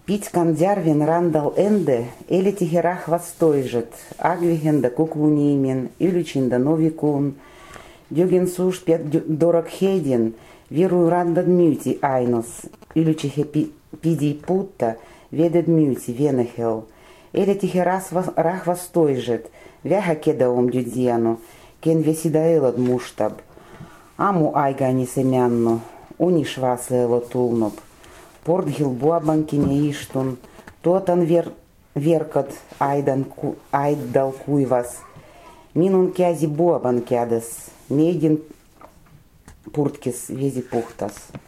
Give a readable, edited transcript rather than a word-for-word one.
Пить кандярвин рандал энде, эли тихерах востойжет, агвиген да куклунимен, илючин да новикун, дюген суш пят дорог хедин, виру рандад мюти айнос, илючихе пидий путта, ведет мюти венехел, эли тихерас рах востойжет, вяха кедаум дюдзиану, кен весидаэлад муштаб, аму айгани семянну, унишвасэло тулноб. Портгил буабанкине иштун, тотан веркат айдал куйвас. Минун кязи буабанкядес, мейдин пурткис вези пухтас.